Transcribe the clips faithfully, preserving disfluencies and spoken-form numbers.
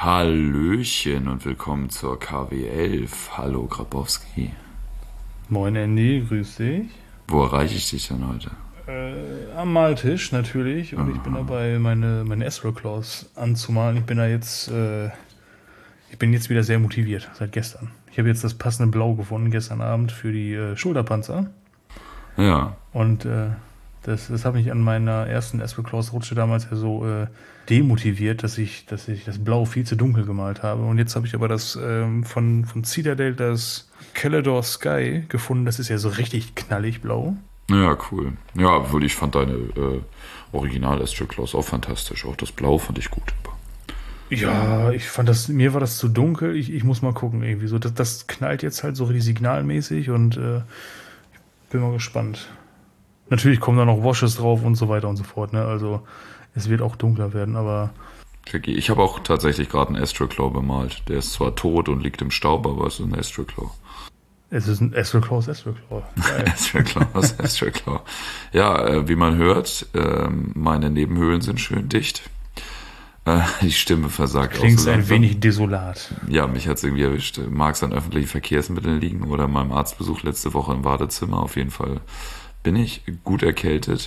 Hallöchen und willkommen zur K W elf. Hallo Grabowski. Moin Andy, grüß dich. Wo erreiche ich dich denn heute? Äh, am Maltisch natürlich und ich bin Aha. dabei, meine, meine Astro-Claws anzumalen. Ich bin da jetzt, äh, ich bin jetzt wieder sehr motiviert, seit gestern. Ich habe jetzt das passende Blau gefunden, gestern Abend für die äh, Schulterpanzer. Ja, Und äh, das, das hat mich an meiner ersten Astro-Claws-Rutsche damals ja so äh, demotiviert, dass ich, dass ich das Blau viel zu dunkel gemalt habe. Und jetzt habe ich aber das ähm, von, von Citadel, das Calidor Sky gefunden. Das ist ja so richtig knallig blau. ja, cool. Ja, obwohl ich fand deine äh, Original Astro Claws auch fantastisch. Auch das Blau fand ich gut. Ja, ich fand das, mir war das zu dunkel. Ich, ich muss mal gucken, irgendwie so. Das, das knallt jetzt halt so richtig signalmäßig und äh, bin mal gespannt. Natürlich kommen da noch Washes drauf und so weiter und so fort, ne? Also es wird auch dunkler werden, aber Tricky. Ich habe auch tatsächlich gerade einen Astro Claw bemalt. Der ist zwar tot und liegt im Staub, aber es ist ein Astro Claw. es ist ein Astro Claw, ist Astro Claw. Geil. Astro Claw, was Astro Claw. Ja, äh, wie man hört, ähm, meine Nebenhöhlen sind schön dicht. Äh, die Stimme versagt auch Klingt so ein langsam. wenig desolat. Ja, mich hat's irgendwie erwischt. Mag es an öffentlichen Verkehrsmitteln liegen oder meinem Arztbesuch letzte Woche im Wartezimmer. Auf jeden Fall bin ich gut erkältet.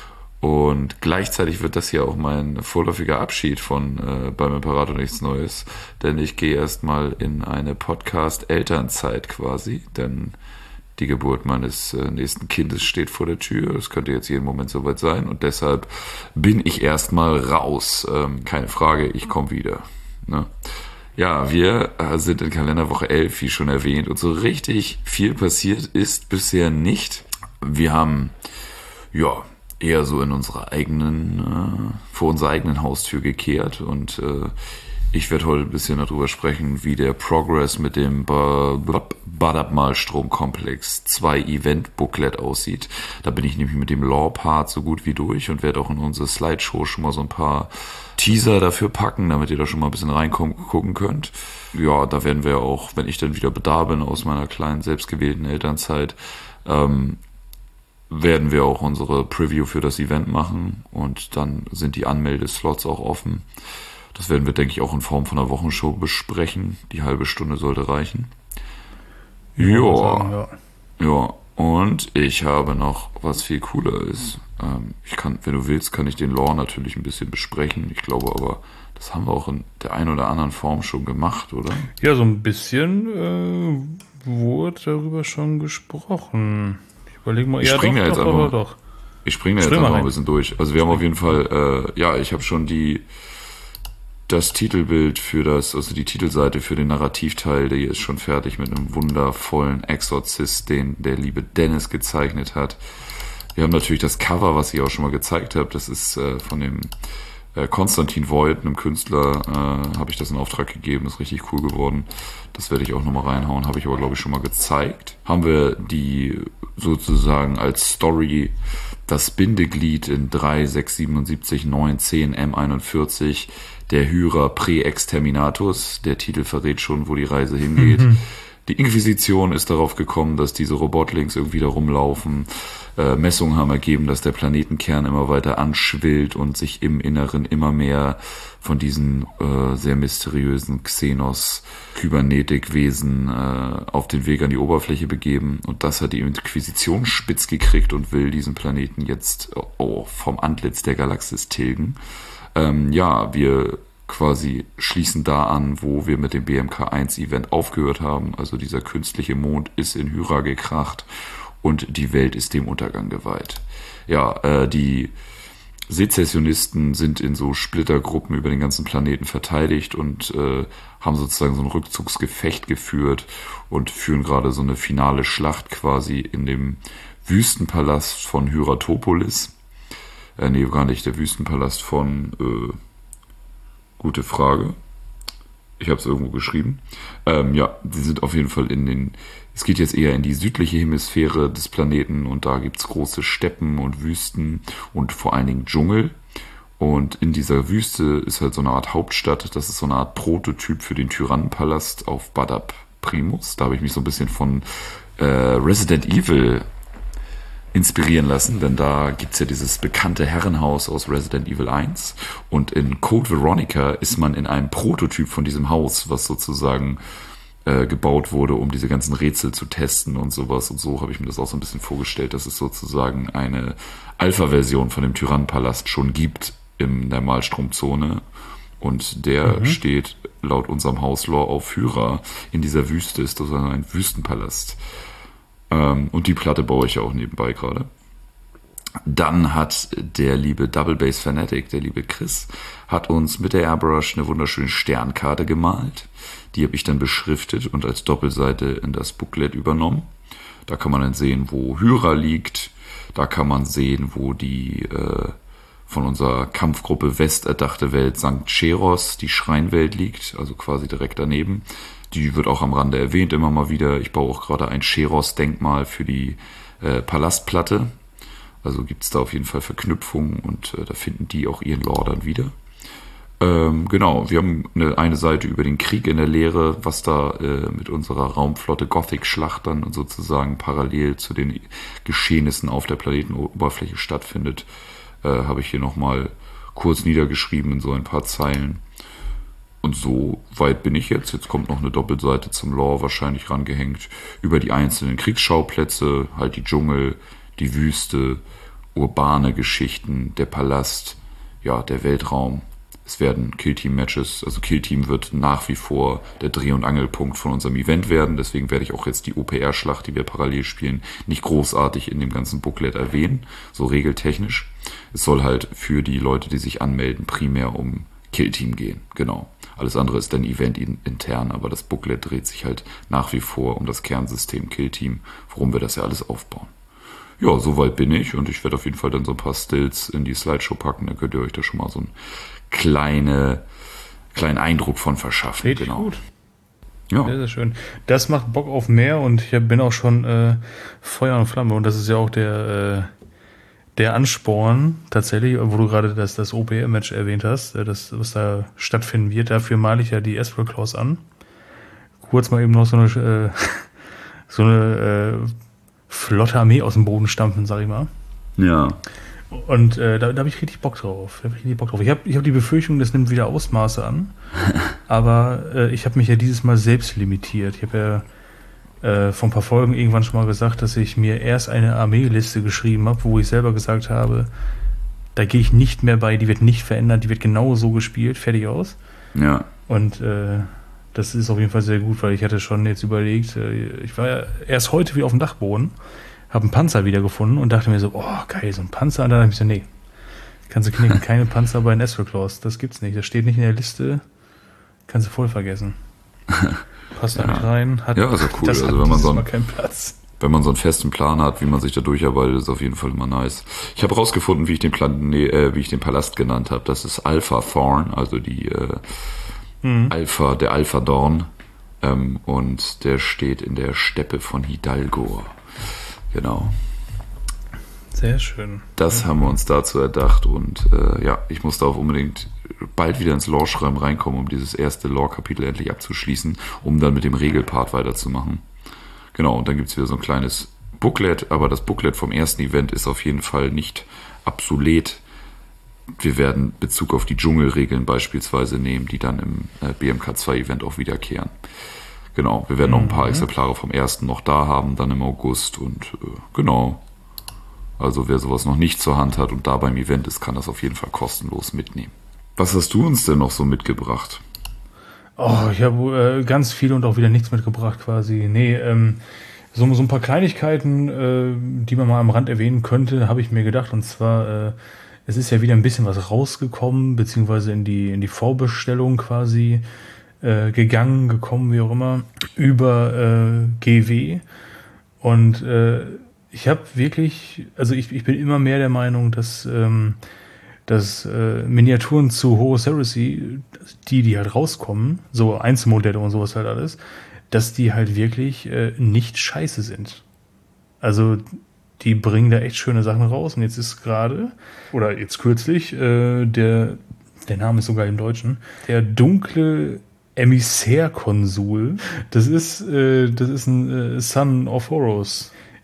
Und gleichzeitig wird das hier auch mein vorläufiger Abschied von äh, beim Imperator nichts Neues. Denn ich gehe erstmal in eine Podcast-Elternzeit quasi. Denn die Geburt meines äh, nächsten Kindes steht vor der Tür. Es könnte jetzt jeden Moment soweit sein. Und deshalb bin ich erstmal raus. Ähm, keine Frage, ich komme wieder. Ne? Ja, wir äh, sind in Kalenderwoche elf, wie schon erwähnt. Und so richtig viel passiert ist bisher nicht. Wir haben, ja, eher so in unserer eigenen, äh, vor unserer eigenen Haustür gekehrt. Und äh, ich werde heute ein bisschen darüber sprechen, wie der Progress mit dem Badabmal-Stromkomplex zwei Event-Booklet aussieht. Da bin ich nämlich mit dem Law-Part so gut wie durch und werde auch in unsere Slideshow schon mal so ein paar Teaser dafür packen, damit ihr da schon mal ein bisschen reingucken könnt. Ja, da werden wir auch, wenn ich dann wieder da bin aus meiner kleinen selbstgewählten Elternzeit, ähm, werden wir auch unsere Preview für das Event machen und dann sind die Anmeldeslots auch offen. Das werden wir, denke ich, auch in Form von einer Wochenshow besprechen. Die halbe Stunde sollte reichen. Ja, ja. Und ich habe noch was viel cooler ist. Ähm, ich kann, wenn du willst, kann ich den Lore natürlich ein bisschen besprechen. Ich glaube aber, das haben wir auch in der einen oder anderen Form schon gemacht, oder? Ja, so ein bisschen äh, wurde darüber schon gesprochen. Ich überlege mal, Ich ja, springe doch, da jetzt doch, einfach, doch, doch. ich springe da jetzt Spring mal einfach mal ein rein. bisschen durch. Also wir haben auf jeden Fall, äh, ja, ich habe schon die das Titelbild für das, also die Titelseite für den Narrativteil, der ist schon fertig mit einem wundervollen Exorzist, den der liebe Dennis gezeichnet hat. Wir haben natürlich das Cover, was ich auch schon mal gezeigt habe. Das ist äh, von dem äh, Konstantin Voigt, einem Künstler, äh, habe ich das in Auftrag gegeben. Ist richtig cool geworden. Das werde ich auch nochmal reinhauen. Habe ich aber, glaube ich, schon mal gezeigt. Haben wir die sozusagen als Story das Bindeglied in drei, sechs, siebenundsiebzig, neun, zehn, M einundvierzig, der Hyra Pre-Exterminatus. Der Titel verrät schon, wo die Reise hingeht. Mhm. Die Inquisition ist darauf gekommen, dass diese Robotlings irgendwie da rumlaufen. Äh, Messungen haben ergeben, dass der Planetenkern immer weiter anschwillt und sich im Inneren immer mehr von diesen äh, sehr mysteriösen Xenos-Kybernetikwesen äh, auf den Weg an die Oberfläche begeben. Und das hat die Inquisition spitz gekriegt und will diesen Planeten jetzt oh, vom Antlitz der Galaxis tilgen. Ähm, ja, wir quasi schließen da an, wo wir mit dem B M K eins Event aufgehört haben. Also dieser künstliche Mond ist in Hyra gekracht und die Welt ist dem Untergang geweiht. Ja, äh, die Sezessionisten sind in so Splittergruppen über den ganzen Planeten verteidigt und äh, haben sozusagen so ein Rückzugsgefecht geführt und führen gerade so eine finale Schlacht quasi in dem Wüstenpalast von Hyratopolis. Äh, nee, gar nicht, der Wüstenpalast von... Äh, Gute Frage. Ich habe es irgendwo geschrieben. Ähm, ja, sie sind auf jeden Fall in den... Es geht jetzt eher in die südliche Hemisphäre des Planeten und da gibt's große Steppen und Wüsten und vor allen Dingen Dschungel. Und in dieser Wüste ist halt so eine Art Hauptstadt. Das ist so eine Art Prototyp für den Tyrannenpalast auf Badab Primus. Da habe ich mich so ein bisschen von äh, Resident Evil inspirieren lassen, denn da gibt's ja dieses bekannte Herrenhaus aus Resident Evil eins und in Code Veronica ist man in einem Prototyp von diesem Haus, was sozusagen äh, gebaut wurde, um diese ganzen Rätsel zu testen und sowas, und so habe ich mir das auch so ein bisschen vorgestellt, dass es sozusagen eine Alpha-Version von dem Tyrannenpalast schon gibt in der Malstromzone, und der mhm. steht laut unserem Hauslore auf Hyra. In dieser Wüste ist das ein Wüstenpalast. Und die Platte baue ich ja auch nebenbei gerade. Dann hat der liebe Double Bass Fanatic, der liebe Chris, hat uns mit der Airbrush eine wunderschöne Sternkarte gemalt. Die habe ich dann beschriftet und als Doppelseite in das Booklet übernommen. Da kann man dann sehen, wo Hyra liegt. Da kann man sehen, wo die äh, von unserer Kampfgruppe West erdachte Welt Sankt Cheros, die Schreinwelt, liegt. Also quasi direkt daneben. Die wird auch am Rande erwähnt, immer mal wieder. Ich baue auch gerade ein Cheros-Denkmal für die äh, Palastplatte. Also gibt es da auf jeden Fall Verknüpfungen und äh, da finden die auch ihren Lore dann wieder. Ähm, genau, wir haben eine, eine Seite über den Krieg in der Leere, was da äh, mit unserer Raumflotte Gothic-Schlacht dann sozusagen parallel zu den Geschehnissen auf der Planetenoberfläche stattfindet, äh, habe ich hier nochmal kurz niedergeschrieben in so ein paar Zeilen. Und so weit bin ich jetzt. Jetzt kommt noch eine Doppelseite zum Lore wahrscheinlich rangehängt. Über die einzelnen Kriegsschauplätze, halt die Dschungel, die Wüste, urbane Geschichten, der Palast, ja, der Weltraum. Es werden Killteam-Matches, also Killteam wird nach wie vor der Dreh- und Angelpunkt von unserem Event werden. Deswegen werde ich auch jetzt die O P R-Schlacht, die wir parallel spielen, nicht großartig in dem ganzen Booklet erwähnen, so regeltechnisch. Es soll halt für die Leute, die sich anmelden, primär um Killteam gehen, genau. Alles andere ist dann Event intern, aber das Booklet dreht sich halt nach wie vor um das Kernsystem Killteam, worum wir das ja alles aufbauen. Ja, soweit bin ich und ich werde auf jeden Fall dann so ein paar Stills in die Slideshow packen, dann könnt ihr euch da schon mal so einen kleine, kleinen Eindruck von verschaffen. Richtig genau. Gut. Ja. Sehr, sehr schön. Das macht Bock auf mehr und ich bin auch schon äh, Feuer und Flamme und das ist ja auch der... Äh, Der Ansporn, tatsächlich, wo du gerade das, das O P R-Match erwähnt hast, das, was da stattfinden wird, dafür male ich ja die Astral Claws an. Kurz mal eben noch so eine, äh, so eine äh, flotte Armee aus dem Boden stampfen, sag ich mal. Ja. Und äh, da, da habe ich richtig Bock drauf. Da hab ich richtig Bock drauf. Ich habe ich hab die Befürchtung, das nimmt wieder Ausmaße an. Aber äh, ich habe mich ja dieses Mal selbst limitiert. Ich habe ja äh, vor ein paar Folgen irgendwann schon mal gesagt, dass ich mir erst eine Armeeliste geschrieben habe, wo ich selber gesagt habe, da gehe ich nicht mehr bei, die wird nicht verändert, die wird genau so gespielt, fertig aus. Ja. Und äh, das ist auf jeden Fall sehr gut, weil ich hatte schon jetzt überlegt, äh, ich war ja erst heute wieder auf dem Dachboden, habe einen Panzer wiedergefunden und dachte mir so, oh geil, so ein Panzer. Und dann habe ich so, nee, kannst du knicken, keine Panzer bei den Astral Claws, das gibt's nicht, das steht nicht in der Liste, kannst du voll vergessen. Passt da ja. nicht rein. Hat, ja, ist ja cool. Das also hat wenn man so mal einen, keinen Platz. Wenn man so einen festen Plan hat, wie man sich da durcharbeitet, ist auf jeden Fall immer nice. Ich habe rausgefunden, wie ich den Plan, nee, äh, wie ich den Palast genannt habe. Das ist Alpha Thorn, also die äh, mhm. Alpha, der Alpha Dorn. Ähm, und der steht in der Steppe von Hidalgo. Genau. Sehr schön. Das ja. haben wir uns dazu erdacht und äh, ja, ich muss da auch unbedingt bald wieder ins Lore-Schreiben reinkommen, um dieses erste Lore-Kapitel endlich abzuschließen, um dann mit dem Regelpart weiterzumachen. Genau, und dann gibt's wieder so ein kleines Booklet, aber das Booklet vom ersten Event ist auf jeden Fall nicht obsolet. Wir werden Bezug auf die Dschungelregeln beispielsweise nehmen, die dann im äh, B M K zwei Event auch wiederkehren. Genau, wir werden noch ein paar Exemplare vom ersten noch da haben, dann im August und äh, genau. Also wer sowas noch nicht zur Hand hat und da beim Event ist, kann das auf jeden Fall kostenlos mitnehmen. Was hast du uns denn noch so mitgebracht? Oh, ich habe äh, ganz viel und auch wieder nichts mitgebracht quasi. Nee, ähm, so, so ein paar Kleinigkeiten, äh, die man mal am Rand erwähnen könnte, habe ich mir gedacht. Und zwar, äh, es ist ja wieder ein bisschen was rausgekommen, beziehungsweise in die, in die Vorbestellung quasi äh, gegangen, gekommen, wie auch immer, über äh, G W. Und äh, ich habe wirklich, also ich, ich bin immer mehr der Meinung, dass ähm, dass äh, Miniaturen zu Horus Heresy, die, die halt rauskommen, so Einzelmodelle und sowas halt alles, dass die halt wirklich äh, nicht scheiße sind. Also die bringen da echt schöne Sachen raus und jetzt ist gerade, oder jetzt kürzlich, äh, der, der Name ist sogar im Deutschen, der dunkle Emissär-Konsul, das ist, äh, das ist ein äh, Son of Horus.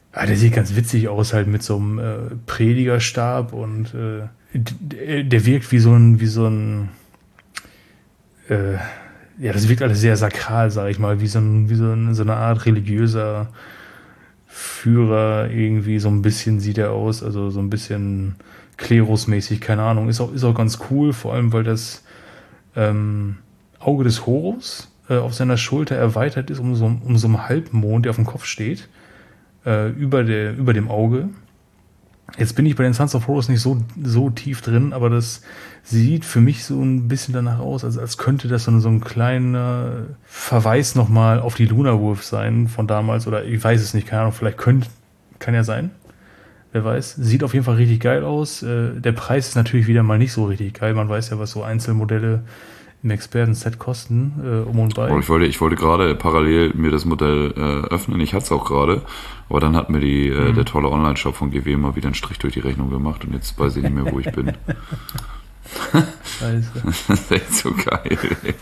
Ah, der sieht ganz witzig aus, halt mit so einem äh, Predigerstab und äh, der, der wirkt wie so ein, wie so ein, äh, ja, das wirkt alles sehr sakral, sag ich mal, wie so, ein, wie so, ein, so eine Art religiöser Führer, irgendwie so ein bisschen sieht er aus, also so ein bisschen klerusmäßig, keine Ahnung, ist auch, ist auch ganz cool, vor allem, weil das ähm, Auge des Horus äh, auf seiner Schulter erweitert ist um so, um so einen Halbmond, der auf dem Kopf steht. Über, der, über dem Auge. Jetzt bin ich bei den Sons of Horus nicht so, so tief drin, aber das sieht für mich so ein bisschen danach aus, als, als könnte das so, so ein kleiner Verweis nochmal auf die Lunarwolf sein von damals, oder ich weiß es nicht, keine Ahnung, vielleicht könnte, kann ja sein, wer weiß. Sieht auf jeden Fall richtig geil aus. Der Preis ist natürlich wieder mal nicht so richtig geil, man weiß ja, was so Einzelmodelle im Experten-Set kosten, äh, um und bei. Oh, ich wollte, ich wollte gerade parallel mir das Modell äh, öffnen, ich hatte es auch gerade, aber dann hat mir die, äh, mhm. der tolle Online-Shop von G W mal wieder einen Strich durch die Rechnung gemacht und jetzt weiß ich nicht mehr, wo ich bin. Scheiße. Das ist echt so geil.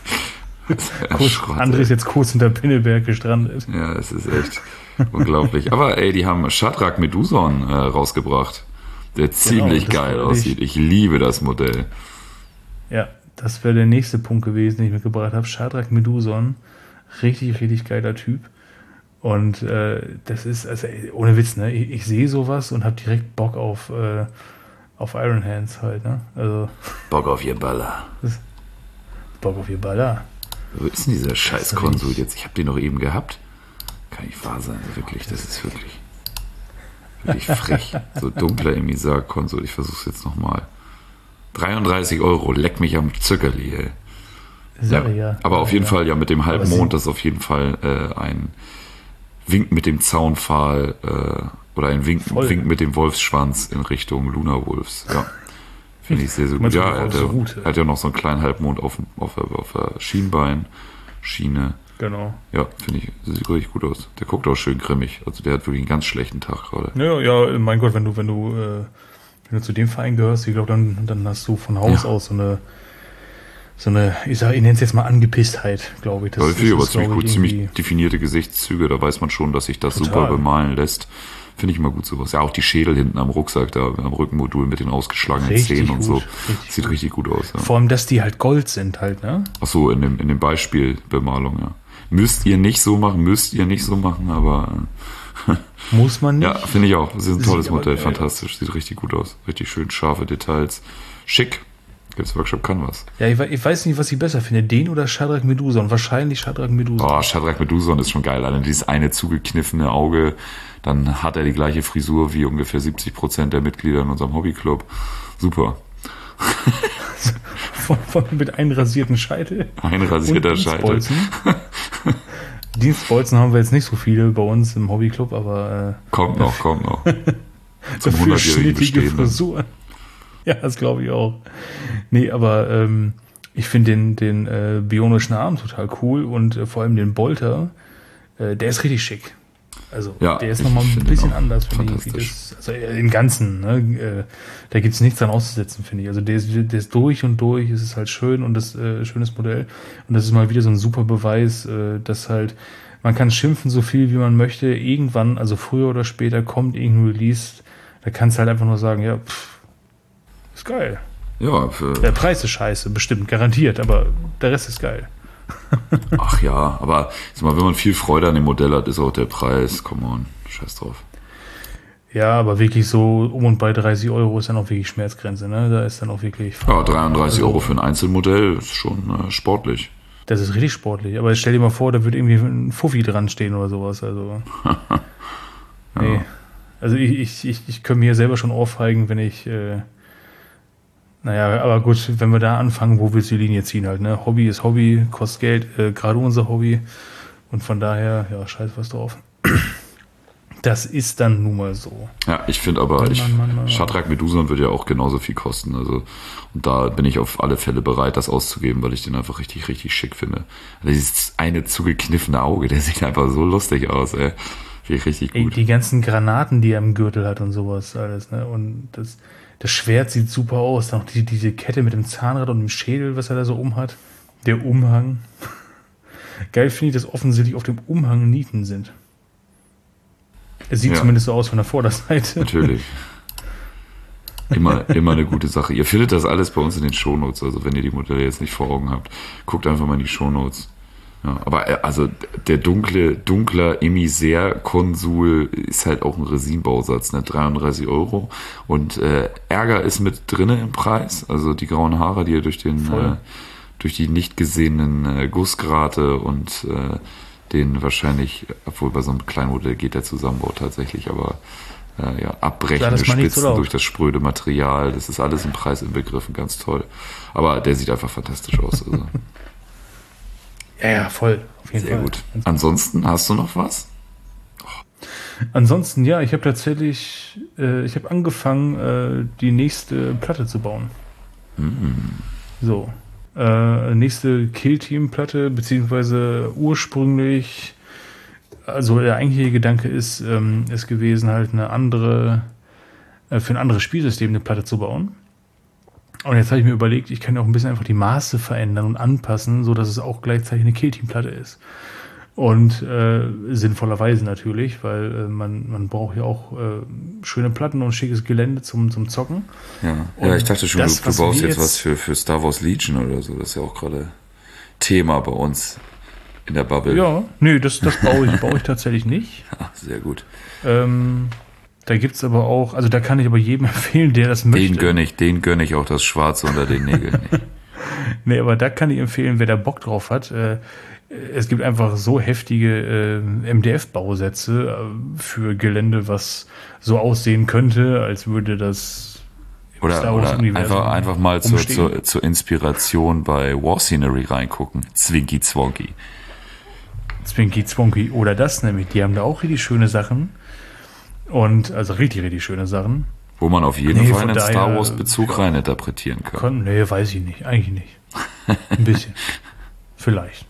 André ist jetzt kurz hinter Pinneberg gestrandet. Ja, es ist echt unglaublich. Aber ey, die haben Shadrach Meduson äh, rausgebracht, der ziemlich genau, geil aussieht. Ich liebe das Modell. Ja. Das wäre der nächste Punkt gewesen, den ich mitgebracht habe. Shadrach Meduson. Richtig, richtig geiler Typ. Und äh, das ist, also ohne Witz, ne? Ich, ich sehe sowas und habe direkt Bock auf, äh, auf Iron Hands halt, ne? Also, Bock auf ihr Baller. Bock auf ihr Baller. Wo ist denn dieser Scheiß-Konsul jetzt? Ich habe den noch eben gehabt. Kann nicht wahr sein, wirklich. Das ist wirklich, wirklich frech. So dunkler Emisar-Konsul. Ich versuche es jetzt nochmal. dreiunddreißig Euro, leck mich am Zückerli, ey. Ja, ja. Aber auf jeden ja. Fall, ja, mit dem Halbmond, das ist auf jeden Fall äh, ein Wink mit dem Zaunpfahl äh, oder ein Wink, Wink mit dem Wolfsschwanz in Richtung Lunarwolves. Ja, finde ich sehr, sehr gut. Ja, er hat, so gut, er hat ja noch so einen kleinen Halbmond auf, auf, auf der Schienbein, Schiene. Genau. Ja, finde ich, sieht richtig gut aus. Der guckt auch schön grimmig. Also der hat wirklich einen ganz schlechten Tag gerade. Ja, ja, mein Gott, wenn du, wenn du äh Wenn du zu dem Verein gehörst, ich glaube, dann, dann hast du von Haus ja. aus so eine, so eine, ich sag, ich nenne es jetzt mal Angepisstheit, glaube ich. Das ja, ich finde aber ziemlich gut, ziemlich definierte Gesichtszüge, da weiß man schon, dass sich das total super bemalen lässt. Finde ich immer gut sowas. Ja, auch die Schädel hinten am Rucksack, da am Rückenmodul mit den ausgeschlagenen richtig Zähnen und gut, so. Richtig Sieht gut. richtig gut aus. Ja. Vor allem, dass die halt Gold sind halt, ne? Ach so, in dem, in dem Beispielbemalung, ja. Müsst ihr nicht so machen, müsst ihr nicht so machen, aber... Muss man nicht. Ja, finde ich auch. Das ist ein tolles Modell, fantastisch. Sieht richtig gut aus. Richtig schön, scharfe Details. Schick. Games Workshop kann was. Ja, ich, ich weiß nicht, was ich besser finde. Den oder Shadrach Meduson? Wahrscheinlich Shadrach Meduson. Oh, Shadrach Meduson ist schon geil. Allein dieses eine zugekniffene Auge, dann hat er die gleiche Frisur wie ungefähr siebzig Prozent der Mitglieder in unserem Hobbyclub. Super. von, von, mit einrasierten Scheitel. Einrasierter Scheitel. Dienstbolzen haben wir jetzt nicht so viele bei uns im Hobbyclub, aber... Äh, kommt noch, kommt noch. Zum hundertjährigen Bestehen. Frisuren. Ja, das glaube ich auch. Nee, aber ähm, ich finde den, den äh, bionischen Arm total cool und äh, vor allem den Bolter, äh, der ist richtig schick. Also ja, der ist nochmal ein bisschen anders, finde ich. Das, also im Ganzen, ne? Äh, da gibt es nichts dran auszusetzen, finde ich. Also der ist, der ist durch und durch, es ist halt schön und das äh, schönes Modell. Und das ist mal wieder so ein super Beweis, äh, dass halt, man kann schimpfen so viel, wie man möchte. Irgendwann, also früher oder später, kommt irgendein Release, da kannst du halt einfach nur sagen, ja, pff, ist geil. Ja, für der Preis ist scheiße, bestimmt, garantiert, aber der Rest ist geil. Ach ja, aber sag mal, wenn man viel Freude an dem Modell hat, ist auch der Preis, come on, scheiß drauf. Ja, aber wirklich so um und bei dreißig Euro ist dann auch wirklich Schmerzgrenze, ne? Da ist dann auch wirklich... Ja, dreiunddreißig Euro für ein Einzelmodell ist schon äh, sportlich. Das ist richtig sportlich, aber stell dir mal vor, da wird irgendwie ein Fuffi dran stehen oder sowas, also... ja. Nee, also ich, ich, ich, ich könnte mir selber schon ohrfeigen, wenn ich... Äh, Naja, aber gut, wenn wir da anfangen, wo willst du die Linie ziehen halt, ne? Hobby ist Hobby, kostet Geld, äh, gerade unser Hobby. Und von daher, ja, scheiß was drauf. Das ist dann nun mal so. Ja, ich finde aber, Mann, ich, Mann, Mann, Mann. Shadrach Meduson würde ja auch genauso viel kosten. Also, und da bin ich auf alle Fälle bereit, das auszugeben, weil ich den einfach richtig, richtig schick finde. Dieses eine zugekniffene Auge, der sieht einfach so lustig aus, ey. Finde ich richtig gut. Ey, die ganzen Granaten, die er im Gürtel hat und sowas alles, ne? Und das... Das Schwert sieht super aus. Dann auch die, diese Kette mit dem Zahnrad und dem Schädel, was er da so umhat. Der Umhang. Geil finde ich, dass offensichtlich auf dem Umhang Nieten sind. Es sieht Ja. zumindest so aus von der Vorderseite. Natürlich. Immer, immer eine gute Sache. Ihr findet das alles bei uns in den Shownotes, also wenn ihr die Modelle jetzt nicht vor Augen habt, guckt einfach mal in die Shownotes. Ja, aber äh, also der dunkle, dunkler Emisär-Konsul ist halt auch ein Resin-Bausatz, ne? dreiunddreißig Euro. Und äh, Ärger ist mit drinne im Preis, also die grauen Haare, die ihr durch den äh, durch die nicht gesehenen äh, Gussgrate und äh, den wahrscheinlich, obwohl bei so einem kleinen Modell geht der Zusammenbau tatsächlich, aber äh, ja, abbrechende das mal nicht so Spitzen laut. durch das spröde Material, das ist alles im Preis inbegriffen, ganz toll. Aber der sieht einfach fantastisch aus. Also. Ja, ja, voll. Auf jeden Sehr Fall. gut. Ansonsten, hast du noch was? Ansonsten, ja, ich habe tatsächlich, äh, ich habe angefangen, äh, die nächste Platte zu bauen. So. Äh, nächste Kill-Team-Platte, beziehungsweise ursprünglich, also der eigentliche Gedanke ist, ähm, ist gewesen, halt eine andere, äh, für ein anderes Spielsystem eine Platte zu bauen. Und jetzt habe ich mir überlegt, ich kann ja auch ein bisschen einfach die Maße verändern und anpassen, so dass es auch gleichzeitig eine Kill-Team-Platte ist. Und äh, sinnvollerweise natürlich, weil äh, man, man braucht ja auch äh, schöne Platten und schickes Gelände zum, zum Zocken. Ja, Und ja ich dachte schon, das, du, du was baust wir jetzt jetzt- was für, für Star Wars Legion oder so. Das ist ja auch gerade Thema bei uns in der Bubble. Ja, nö, das, das baue ich, baue ich tatsächlich nicht. Ah, sehr gut. Ähm, da gibt's aber auch, also da kann ich aber jedem empfehlen, der das möchte. Den gönne ich, den gönne ich auch das Schwarze unter den Nägeln nicht. Nee, aber da kann ich empfehlen, wer da Bock drauf hat. Äh, es gibt einfach so heftige äh, M D F-Bausätze äh, für Gelände, was so aussehen könnte, als würde das im Oder, Star Wars oder Universum einfach, einfach mal zur, rumstehen. zur, zur Inspiration bei War Scenery reingucken. Zwinky Zwonky. Zwinky Zwonky oder das nämlich. Die haben da auch richtig schöne Sachen. Und also richtig, richtig schöne Sachen. Wo man auf jeden Nee, Fall von einen daher, Star Wars Bezug ja. rein interpretieren kann. Kon nee, weiß ich nicht. Eigentlich nicht. Ein bisschen. Vielleicht.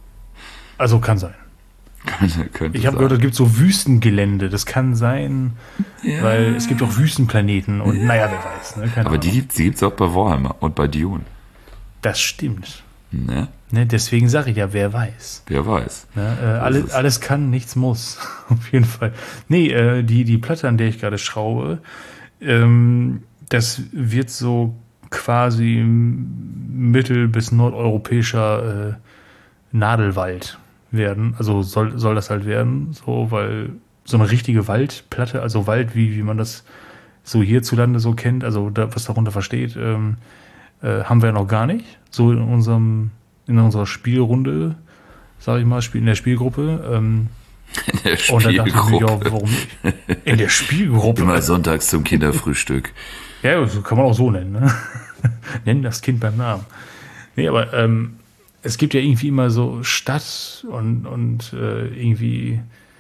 Also kann sein. Könnte, könnte Ich habe sein. gehört, es gibt so Wüstengelände. Das kann sein, Ja. weil es gibt auch Wüstenplaneten. Und naja, wer weiß. Ne? Keine Aber die, Ahnung. die gibt's auch bei Warhammer und bei Dune. Das stimmt. Ne? Ne? Deswegen sage ich ja, wer weiß. Wer weiß. Ne? Äh, alles, ist- alles kann, nichts muss. Auf jeden Fall. Nee, äh, die, die Platte, an der ich gerade schraube, ähm, das wird so quasi mittel- bis nordeuropäischer äh, Nadelwald werden. Also soll, soll das halt werden, so, weil so eine richtige Waldplatte, also Wald, wie, wie man das so hierzulande so kennt, also da, was darunter versteht, ähm, äh, haben wir ja noch gar nicht. So in unserem, in unserer Spielrunde, sag ich mal, Spiel, in der Spielgruppe. Ähm, In der und dann dachte ich mir, ja, Spielgruppe. warum nicht? In der Spielgruppe. Immer sonntags zum Kinderfrühstück. Ja, das kann man auch so nennen. Ne? Nennen das Kind beim Namen. Nee, aber ähm, es gibt ja irgendwie immer so Stadt und, und äh, irgendwie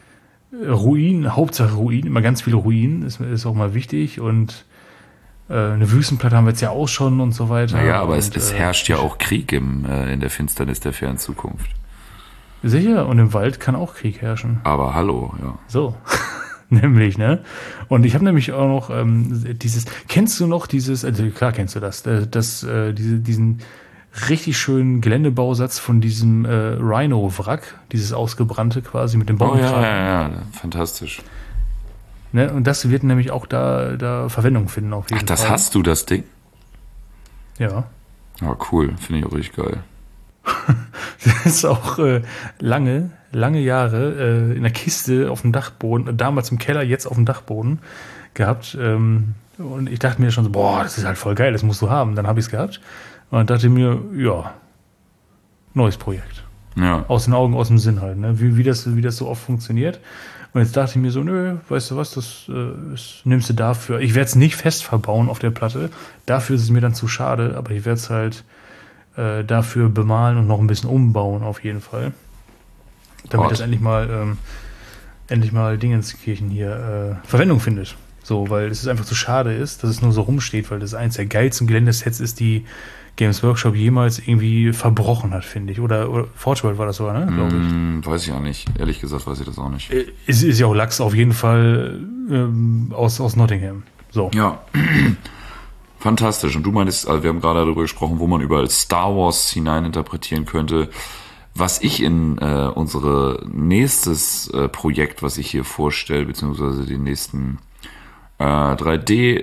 Ruinen, Hauptsache Ruinen, immer ganz viele Ruinen, ist, ist auch mal wichtig. Und äh, eine Wüstenplatte haben wir jetzt ja auch schon und so weiter. Naja, aber und, es, es äh, herrscht ja auch Krieg im, äh, in der Finsternis der fernen Zukunft. Sicher, und im Wald kann auch Krieg herrschen. Aber hallo, ja. So, nämlich, ne? Und ich habe nämlich auch noch ähm, dieses, kennst du noch dieses, also klar kennst du das, äh, das, äh, diese, diesen richtig schönen Geländebausatz von diesem äh, Rhino-Wrack, dieses ausgebrannte quasi mit dem Oh ja, Baumkragen. ja, ja, fantastisch. Ne? Und das wird nämlich auch da, da Verwendung finden auf jeden Ach, das Fall. hast du, das Ding? Ja. Ja, cool, finde ich auch richtig geil. Das ist auch äh, lange, lange Jahre äh, in der Kiste auf dem Dachboden, damals im Keller, jetzt auf dem Dachboden gehabt. Ähm, und ich dachte mir schon so, boah, das ist halt voll geil, das musst du haben. Dann habe ich es gehabt und dachte mir, ja, neues Projekt. Ja, Aus den Augen, aus dem Sinn halt, ne? wie, wie, das, wie das so oft funktioniert. Und jetzt dachte ich mir so, nö, weißt du was, das, äh, das nimmst du dafür. Ich werde es nicht fest verbauen auf der Platte. Dafür ist es mir dann zu schade, aber ich werde es halt äh, dafür bemalen und noch ein bisschen umbauen auf jeden Fall. Damit Hot. das endlich mal ähm, endlich mal Dingenskirchen hier äh, Verwendung findet. So, weil es einfach zu schade ist, dass es nur so rumsteht, weil das eins der geilsten Geländesets ist, die Games Workshop jemals irgendwie verbrochen hat, finde ich. Oder, oder Forge World war das sogar, ne? Glaube ich. hm, weiß ich auch nicht. Ehrlich gesagt weiß ich das auch nicht. Es ist ja auch Lachs auf jeden Fall ähm, aus, aus Nottingham. So. Ja, fantastisch. Und du meinst, also wir haben gerade darüber gesprochen, wo man überall Star Wars hineininterpretieren könnte. Was ich in äh, unsere nächstes äh, Projekt, was ich hier vorstelle, beziehungsweise den nächsten äh, drei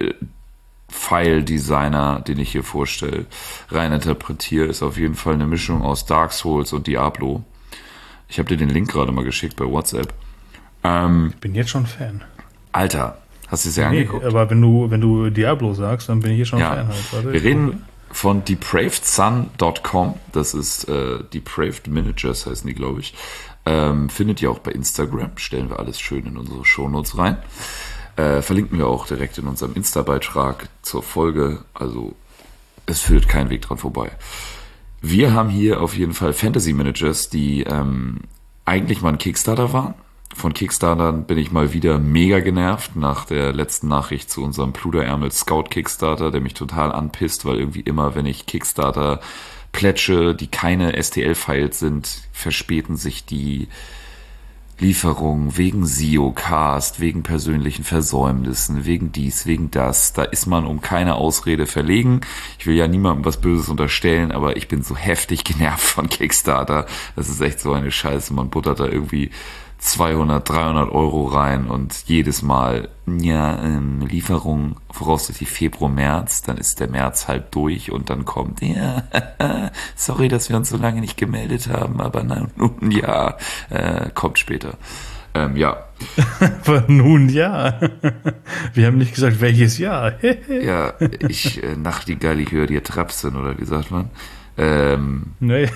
D-File-Designer, den ich hier vorstelle, rein interpretiere, ist auf jeden Fall eine Mischung aus Dark Souls und Diablo. Ich habe dir den Link gerade mal geschickt bei WhatsApp. Ähm, ich bin jetzt schon Fan. Alter, hast du es ja nee, angeguckt? Aber wenn du, wenn du Diablo sagst, dann bin ich hier schon ja. Fan halt. Warte, wir reden von depraved sun dot com. Das ist äh, Depraved Managers heißen die, glaube ich. Ähm, findet ihr auch bei Instagram. Stellen wir alles schön in unsere Shownotes rein. Äh, verlinken wir auch direkt in unserem Insta-Beitrag zur Folge. Also es führt kein Weg dran vorbei. Wir haben hier auf jeden Fall Fantasy Managers, die ähm, eigentlich mal ein Kickstarter waren. Von Kickstartern bin ich mal wieder mega genervt nach der letzten Nachricht zu unserem Pluderärmel Scout Kickstarter, der mich total anpisst, weil irgendwie immer, wenn ich Kickstarter plätsche, die keine S T L-Files sind, verspäten sich die Lieferungen wegen S E O-Cast, wegen persönlichen Versäumnissen, wegen dies, wegen das. Da ist man um keine Ausrede verlegen. Ich will ja niemandem was Böses unterstellen, aber ich bin so heftig genervt von Kickstarter. Das ist echt so eine Scheiße. Man buttert da irgendwie zweihundert, dreihundert Euro rein und jedes Mal, ja, ähm, Lieferung voraussichtlich Februar, März, dann ist der März halb durch und dann kommt, ja, sorry, dass wir uns so lange nicht gemeldet haben, aber na, nun ja, äh, kommt später. Ähm, ja. Aber nun ja. Wir haben nicht gesagt, welches Jahr. ja, ich, äh, Nachtigall, ich höre dir trapsen, oder wie sagt man? Ähm, nee.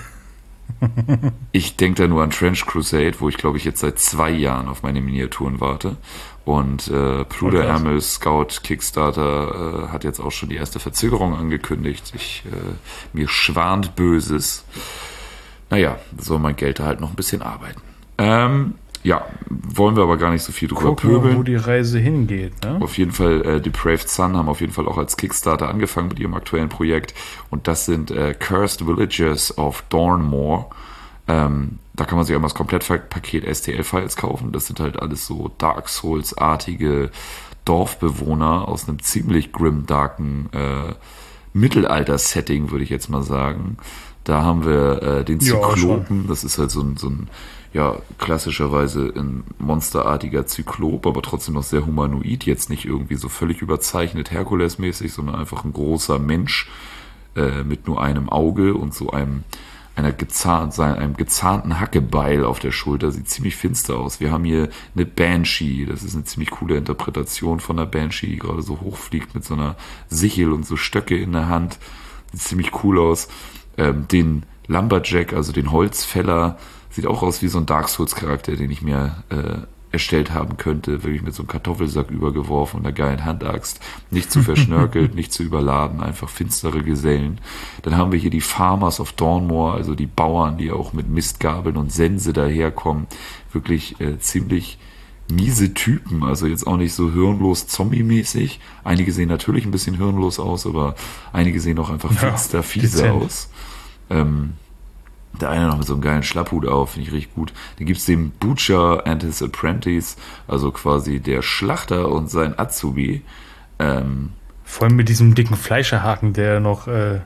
Ich denke da nur an Trench Crusade, wo ich glaube ich jetzt seit zwei Jahren auf meine Miniaturen warte. Und äh, Pluderärmel Scout Kickstarter äh, hat jetzt auch schon die erste Verzögerung angekündigt. Ich, äh, mir schwant Böses. Naja, soll mein Geld da halt noch ein bisschen arbeiten. Ähm, ja, wollen wir aber gar nicht so viel drüber Gucken, pöbeln. wo die Reise hingeht. Ne? Auf jeden Fall, äh, Depraved Sun haben auf jeden Fall auch als Kickstarter angefangen mit ihrem aktuellen Projekt. Und das sind äh, Cursed Villages of Dornmoor. Ähm, da kann man sich einmal das Komplettpaket S T L-Files kaufen. Das sind halt alles so Dark Souls-artige Dorfbewohner aus einem ziemlich grimdarken äh, Mittelalter-Setting, würde ich jetzt mal sagen. Da haben wir äh, den Zyklopen. Ja, das ist halt so ein, so ein ja, klassischerweise ein monsterartiger Zyklop, aber trotzdem noch sehr humanoid. Jetzt nicht irgendwie so völlig überzeichnet Herkules-mäßig, sondern einfach ein großer Mensch äh, mit nur einem Auge und so einem einer gezahnt, einem gezahnten Hackebeil auf der Schulter. Sieht ziemlich finster aus. Wir haben hier eine Banshee. Das ist eine ziemlich coole Interpretation von einer Banshee, die gerade so hochfliegt mit so einer Sichel und so Stöcke in der Hand. Sieht ziemlich cool aus. Ähm, den Lumberjack, also den Holzfäller, sieht auch aus wie so ein Dark Souls-Charakter, den ich mir äh, erstellt haben könnte. Wirklich mit so einem Kartoffelsack übergeworfen und einer geilen Handaxt. Nicht zu verschnörkelt, nicht zu überladen, einfach finstere Gesellen. Dann haben wir hier die Farmers of Dornmoor, also die Bauern, die auch mit Mistgabeln und Sense daherkommen. Wirklich äh, ziemlich miese Typen, also jetzt auch nicht so hirnlos Zombie-mäßig. Einige sehen natürlich ein bisschen hirnlos aus, aber einige sehen auch einfach finster, ja, fiese aus. Ähm, Der eine noch mit so einem geilen Schlapphut auf, finde ich richtig gut. Dann gibt es den Butcher and his Apprentice, also quasi der Schlachter und sein Azubi. Ähm, Vor allem mit diesem dicken Fleischerhaken, der noch äh,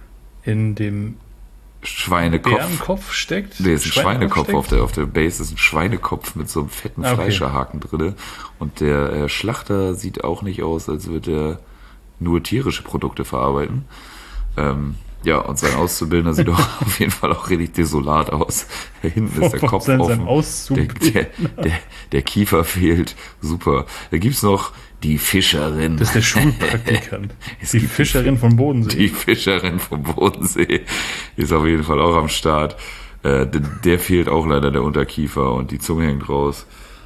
in dem Schweinekopf Bärenkopf steckt. Nee, ist ein Schweinekopf, Schweinekopf auf der, auf der Base, ist ein Schweinekopf mit so einem fetten okay. Fleischerhaken drin. Und der äh, Schlachter sieht auch nicht aus, als würde er nur tierische Produkte verarbeiten. Ähm, Ja, und sein Auszubildender sieht auch auf jeden Fall auch richtig desolat aus. Da hinten ist der Kopf offen. Der, der, der, der Kiefer fehlt. Super. Da gibt's noch die Fischerin. Das ist der Schulpraktikant. Die Fischerin vom Bodensee. Die Fischerin vom Bodensee ist auf jeden Fall auch am Start. Äh, der, der fehlt auch leider der Unterkiefer und die Zunge hängt raus.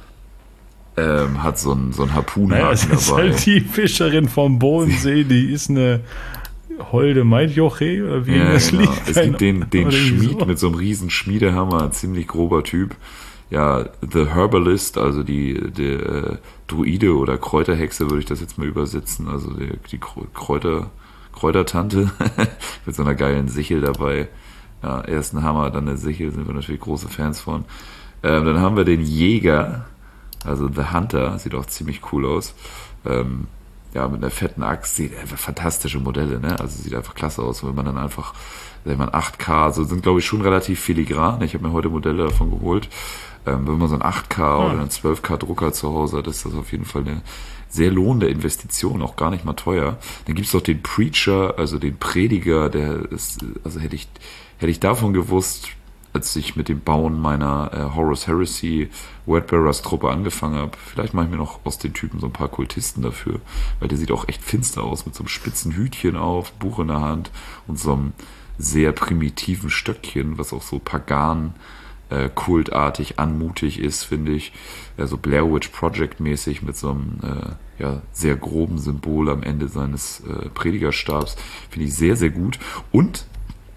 Ähm, hat so ein, so ein Harpunenhaken naja, das ist dabei. Halt die Fischerin vom Bodensee, die ist eine Holde Meidjoche oder wie ja, das genau. liegt. Es gibt den, den Schmied so. mit so einem riesen Schmiedehammer, ein ziemlich grober Typ. Ja, The Herbalist, also die, die äh, Druide oder Kräuterhexe würde ich das jetzt mal übersetzen, also die, die Kräuter, Kräutertante mit so einer geilen Sichel dabei. Ja, erst ein Hammer, dann eine Sichel, sind wir natürlich große Fans von. Ähm, dann haben wir den Jäger, also The Hunter, sieht auch ziemlich cool aus. Ähm, ja, mit einer fetten Axt, sieht einfach fantastische Modelle, ne? Also sieht einfach klasse aus, wenn man dann einfach, wenn man acht K, also sind glaube ich schon relativ filigran. Ich habe mir heute Modelle davon geholt. Ähm, wenn man so einen acht K oder einen zwölf K Drucker zu Hause hat, ist das auf jeden Fall eine sehr lohnende Investition, auch gar nicht mal teuer. Dann gibt's doch den Preacher, also den Prediger, der ist, also hätte ich, hätte ich davon gewusst, als ich mit dem Bauen meiner äh, Horus Heresy Wordbearers Truppe angefangen habe. Vielleicht mache ich mir noch aus den Typen so ein paar Kultisten dafür, weil der sieht auch echt finster aus, mit so einem spitzen Hütchen auf, Buch in der Hand und so einem sehr primitiven Stöckchen, was auch so pagan, äh, kultartig, anmutig ist, finde ich. Ja, so Blair Witch Project mäßig mit so einem äh, ja, sehr groben Symbol am Ende seines äh, Predigerstabs. Finde ich sehr, sehr gut. Und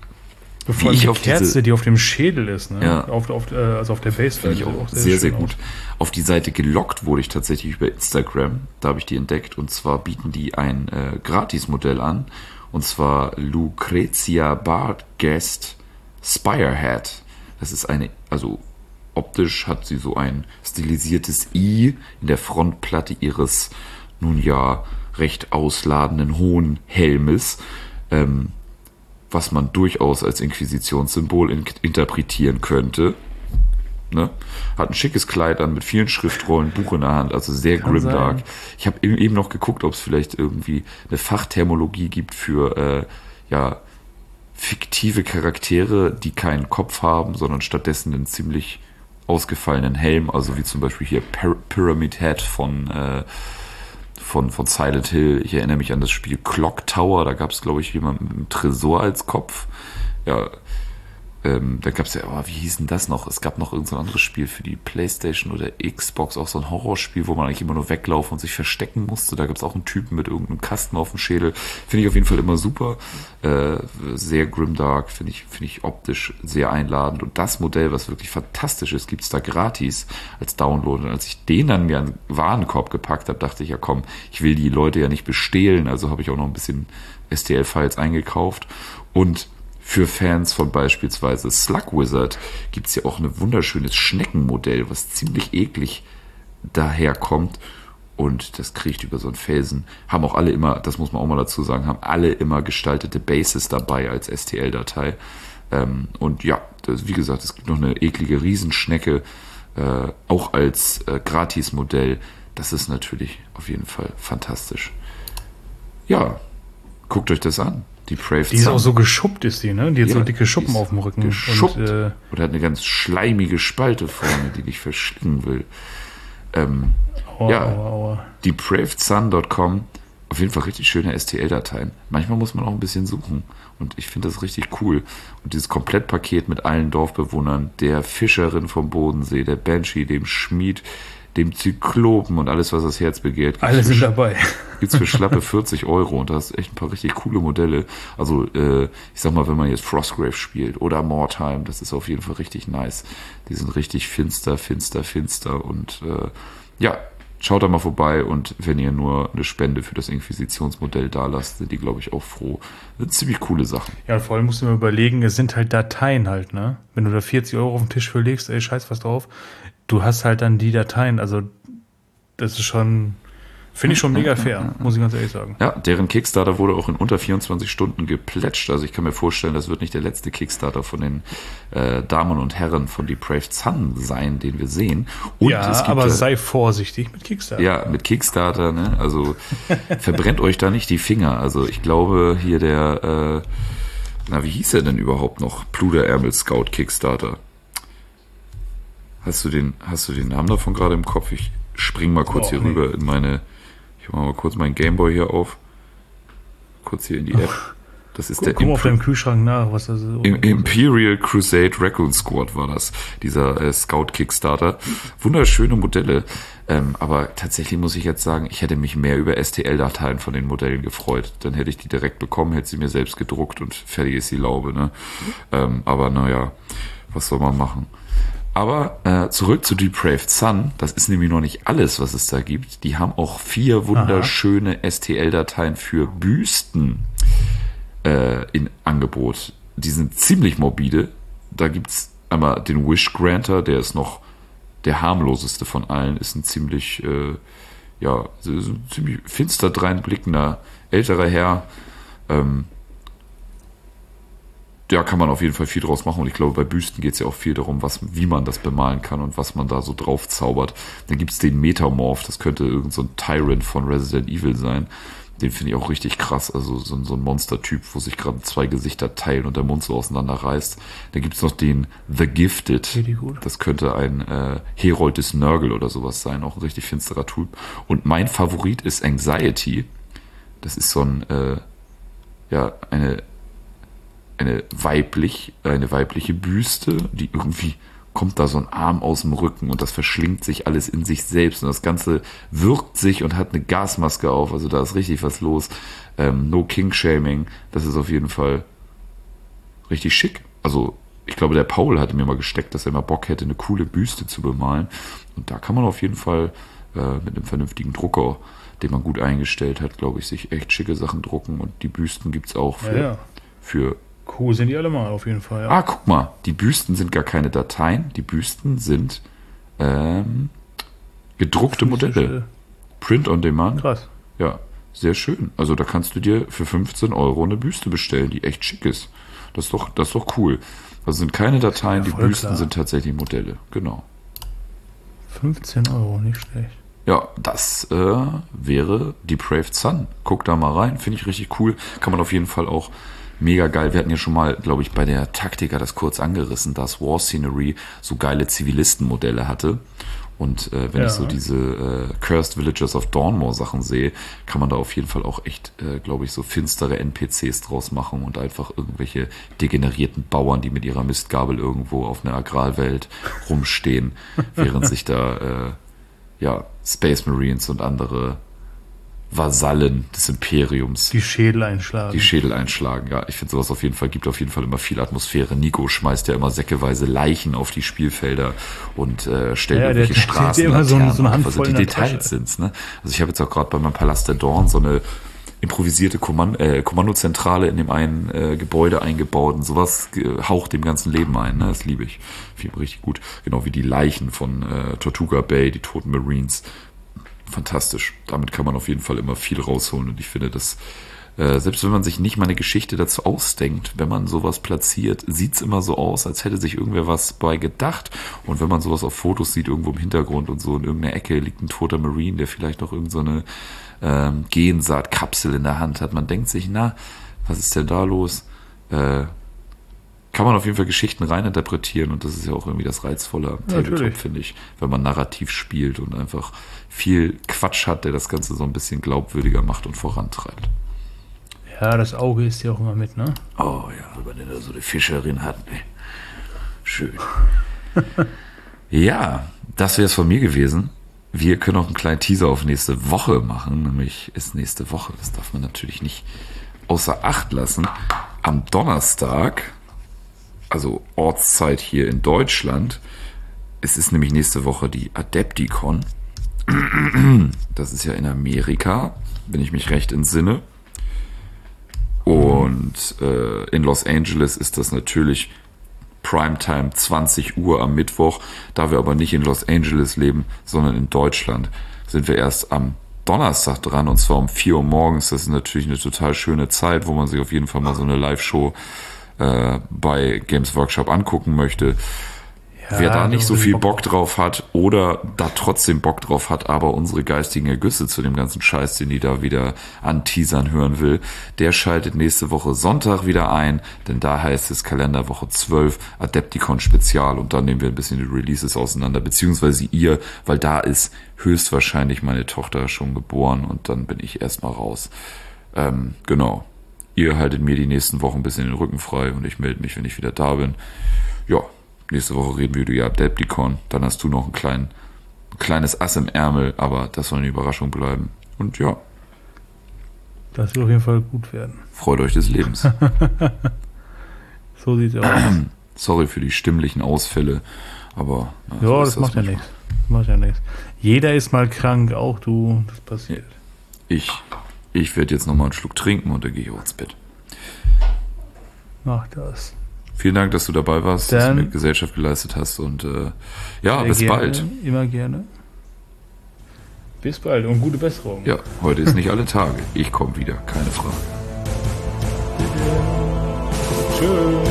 Vor allem die Kerze, diese, die auf dem Schädel ist, ne? Ja, auf, auf, also auf der Base. Finde ich auch, auch sehr, sehr, sehr gut. Aus. Auf die Seite gelockt wurde ich tatsächlich über Instagram. Da habe ich die entdeckt. Und zwar bieten die ein äh, Gratis-Modell an. Und zwar Lucrezia Bartgest Spirehead. Das ist eine, also optisch hat sie so ein stilisiertes I in der Frontplatte ihres, nun ja, recht ausladenden hohen Helmes. Ähm, was man durchaus als Inquisitionssymbol in- interpretieren könnte. Ne? Hat ein schickes Kleid an mit vielen Schriftrollen, Buch in der Hand, also sehr Kann grimdark. Sein. Ich habe eben noch geguckt, ob es vielleicht irgendwie eine Fachthermologie gibt für äh, ja, fiktive Charaktere, die keinen Kopf haben, sondern stattdessen einen ziemlich ausgefallenen Helm, also wie zum Beispiel hier Pyr- Pyramid Head von äh, Von, von Silent Hill. Ich erinnere mich an das Spiel Clock Tower. Da gab es, glaube ich, jemanden mit einem Tresor als Kopf. Ja, ähm, da gab es ja, oh, wie hieß denn das noch? Es gab noch irgendein anderes Spiel für die PlayStation oder Xbox, auch so ein Horrorspiel, wo man eigentlich immer nur weglaufen und sich verstecken musste. Da gab es auch einen Typen mit irgendeinem Kasten auf dem Schädel. Finde ich auf jeden Fall immer super. Äh, sehr grimdark, finde ich, finde ich optisch sehr einladend. Und das Modell, was wirklich fantastisch ist, gibt es da gratis als Download. Und als ich den dann mir an den Warenkorb gepackt habe, dachte ich, ja komm, ich will die Leute ja nicht bestehlen. Also habe ich auch noch ein bisschen S T L-Files eingekauft. Und für Fans von beispielsweise Slug Wizard gibt es ja auch ein wunderschönes Schneckenmodell, was ziemlich eklig daherkommt und das kriecht über so einen Felsen. Haben auch alle immer, das muss man auch mal dazu sagen, haben alle immer gestaltete Bases dabei als S T L-Datei. Ähm, und ja, das, wie gesagt, es gibt noch eine eklige Riesenschnecke, äh, auch als äh, Gratis-Modell. Das ist natürlich auf jeden Fall fantastisch. Ja, guckt euch das an. Die Braved Die ist auch so geschuppt, ist die, ne? Die hat ja, so dicke Schuppen auf dem Rücken. Geschuppt. Und, äh, und hat eine ganz schleimige Spalte vorne, die dich verschlingen will. Ähm, aua, ja, aua, aua. Die Braved Sun Punkt com, auf jeden Fall richtig schöne S T L-Dateien. Manchmal muss man auch ein bisschen suchen. Und ich finde das richtig cool. Und dieses Komplettpaket mit allen Dorfbewohnern, der Fischerin vom Bodensee, der Banshee, dem Schmied, dem Zyklopen und alles, was das Herz begehrt. Alle sind dabei. Gibt's für schlappe vierzig Euro und da hast echt ein paar richtig coole Modelle. Also, äh, ich sag mal, wenn man jetzt Frostgrave spielt oder Mordheim, das ist auf jeden Fall richtig nice. Die sind richtig finster, finster, finster und äh, ja, schaut da mal vorbei und wenn ihr nur eine Spende für das Inquisitionsmodell da lasst, sind die, glaube ich, auch froh. Das sind ziemlich coole Sachen. Ja, und vor allem musst du mir überlegen, es sind halt Dateien halt, ne? Wenn du da vierzig Euro auf den Tisch verlegst, ey, scheiß was drauf. Du hast halt dann die Dateien, also das ist schon, finde ich schon mega fair, muss ich ganz ehrlich sagen. Ja, deren Kickstarter wurde auch in unter vierundzwanzig Stunden geplätscht, also ich kann mir vorstellen, das wird nicht der letzte Kickstarter von den äh, Damen und Herren von Depraved Sun sein, den wir sehen. Und ja, es gibt, aber äh, sei vorsichtig mit Kickstarter. Ja, mit Kickstarter, ne, also verbrennt euch da nicht die Finger, also ich glaube hier der, äh, na wie hieß er denn überhaupt noch, Pluderärmel Scout Kickstarter. Hast du den, hast du den Namen davon gerade im Kopf? Ich spring mal kurz oh, hier nee. rüber in meine, ich mache mal kurz meinen Gameboy hier auf. Kurz hier in die App. Das ist guck, der guck Imp- auf deinem Kühlschrank nach, was das ist. Imperial Crusade Raccoon Squad war das, dieser äh, Scout Kickstarter. Wunderschöne Modelle, ähm, aber tatsächlich muss ich jetzt sagen, ich hätte mich mehr über S T L-Dateien von den Modellen gefreut. Dann hätte ich die direkt bekommen, hätte sie mir selbst gedruckt und fertig ist die Laube. Ne? Ähm, aber naja, was soll man machen? Aber äh, zurück zu Depraved Sun, das ist nämlich noch nicht alles, was es da gibt. Die haben auch vier wunderschöne Aha. S T L-Dateien für Büsten äh, in Angebot. Die sind ziemlich morbide. Da gibt's einmal den Wish Granter, der ist noch der harmloseste von allen, ist ein ziemlich, äh, ja, so, so ein ziemlich finster dreinblickender älterer Herr. Ähm, ja, kann man auf jeden Fall viel draus machen. Und ich glaube, bei Büsten geht es ja auch viel darum, was, wie man das bemalen kann und was man da so drauf zaubert. Dann gibt es den Metamorph, das könnte irgend so ein Tyrant von Resident Evil sein. Den finde ich auch richtig krass. Also so, so ein Monstertyp, wo sich gerade zwei Gesichter teilen und der Mund so auseinanderreißt. Dann gibt es noch den The Gifted. Das könnte ein äh, Herold des Nurgle oder sowas sein. Auch ein richtig finsterer Typ. Und mein Favorit ist Anxiety. Das ist so ein, äh, ja, eine eine weiblich, eine weibliche Büste, die irgendwie kommt da so ein Arm aus dem Rücken und das verschlingt sich alles in sich selbst und das Ganze wirkt sich und hat eine Gasmaske auf, also da ist richtig was los. Ähm, no King-Shaming, das ist auf jeden Fall richtig schick. Also ich glaube, der Paul hatte mir mal gesteckt, dass er mal Bock hätte, eine coole Büste zu bemalen und da kann man auf jeden Fall äh, mit einem vernünftigen Drucker, den man gut eingestellt hat, glaube ich, sich echt schicke Sachen drucken und die Büsten gibt es auch für, ja, ja. für Cool sind die alle mal auf jeden Fall. Ja. Ah, guck mal, die Büsten sind gar keine Dateien, die Büsten sind ähm, gedruckte Modelle. Print on Demand. Krass. Ja, sehr schön. Also da kannst du dir für fünfzehn Euro eine Büste bestellen, die echt schick ist. Das ist doch, das ist doch cool. Das sind keine Dateien, ja, die Büsten klar. sind tatsächlich Modelle. Genau. fünfzehn Euro, nicht schlecht. Ja, das äh, wäre Depraved Sun. Guck da mal rein, finde ich richtig cool. Kann man auf jeden Fall auch mega geil. Wir hatten ja schon mal, glaube ich, bei der Taktika das kurz angerissen, dass War Scenery so geile Zivilistenmodelle hatte. Und äh, wenn ja. ich so diese äh, Cursed Villagers of Dawnmore Sachen sehe, kann man da auf jeden Fall auch echt, äh, glaube ich, so finstere N P Cs draus machen und einfach irgendwelche degenerierten Bauern, die mit ihrer Mistgabel irgendwo auf einer Agrarwelt rumstehen, während sich da äh, ja Space Marines und andere Vasallen des Imperiums die Schädel einschlagen. Die Schädel einschlagen, ja. Ich finde sowas auf jeden Fall, gibt auf jeden Fall immer viel Atmosphäre. Nico schmeißt ja immer säckeweise Leichen auf die Spielfelder und äh, stellt ja, irgendwelche der, Straßen immer so eine, so eine also die Details sind's, ne? Also ich habe jetzt auch gerade bei meinem Palast der Dorn so eine improvisierte Kommand äh, Kommandozentrale in dem einen äh, Gebäude eingebaut und sowas äh, haucht dem ganzen Leben ein, ne? Das liebe ich. Finde ich richtig gut. Genau wie die Leichen von äh, Tortuga Bay, die toten Marines. Fantastisch. Damit kann man auf jeden Fall immer viel rausholen und ich finde, dass äh, selbst wenn man sich nicht mal eine Geschichte dazu ausdenkt, wenn man sowas platziert, sieht's immer so aus, als hätte sich irgendwer was bei gedacht und wenn man sowas auf Fotos sieht, irgendwo im Hintergrund und so in irgendeiner Ecke liegt ein toter Marine, der vielleicht noch irgend so eine ähm, Gensaatkapsel in der Hand hat, man denkt sich, na, was ist denn da los? Äh, kann man auf jeden Fall Geschichten reininterpretieren und das ist ja auch irgendwie das Reizvolle am Tabletop, finde ich, wenn man narrativ spielt und einfach viel Quatsch hat, der das Ganze so ein bisschen glaubwürdiger macht und vorantreibt. Ja, das Auge ist ja auch immer mit, ne? Oh ja, wenn man denn da so eine Fischerin hat, ne? Schön. Ja, das wäre es von mir gewesen. Wir können auch einen kleinen Teaser auf nächste Woche machen, nämlich ist nächste Woche, das darf man natürlich nicht außer Acht lassen, am Donnerstag, also Ortszeit hier in Deutschland. Es ist nämlich nächste Woche die Adepticon. Das ist ja in Amerika, wenn ich mich recht entsinne. Und äh, in Los Angeles ist das natürlich Primetime zwanzig Uhr am Mittwoch. Da wir aber nicht in Los Angeles leben, sondern in Deutschland, sind wir erst am Donnerstag dran und zwar um vier Uhr morgens. Das ist natürlich eine total schöne Zeit, wo man sich auf jeden Fall mal so eine Live-Show äh, bei Games Workshop angucken möchte. Ja, wer da nicht so viel Bock drauf hat oder da trotzdem Bock drauf hat, aber unsere geistigen Ergüsse zu dem ganzen Scheiß, den die da wieder anteasern hören will, der schaltet nächste Woche Sonntag wieder ein, denn da heißt es Kalenderwoche zwölf Adepticon Spezial und dann nehmen wir ein bisschen die Releases auseinander, beziehungsweise ihr, weil da ist höchstwahrscheinlich meine Tochter schon geboren und dann bin ich erstmal raus. Ähm, genau. Ihr haltet mir die nächsten Wochen ein bisschen den Rücken frei und ich melde mich, wenn ich wieder da bin. Ja. Nächste Woche reden wir über Adepticon. Dann hast du noch ein, klein, ein kleines Ass im Ärmel, aber das soll eine Überraschung bleiben. Und ja. Das wird auf jeden Fall gut werden. Freut euch des Lebens. So sieht's aus. Sorry für die stimmlichen Ausfälle, aber... Na, ja, so das, das macht ja nichts. Macht ja nichts. Jeder ist mal krank, auch du. Das passiert. Ich, ich werde jetzt nochmal einen Schluck trinken und dann gehe ich auch ins Bett. Mach das. Vielen Dank, dass du dabei warst, Dann dass du mir Gesellschaft geleistet hast und äh, ja, bis gerne, bald. Immer gerne. Bis bald und gute Besserung. Ja, heute ist nicht alle Tage. Ich komme wieder, keine Frage. Tschüss.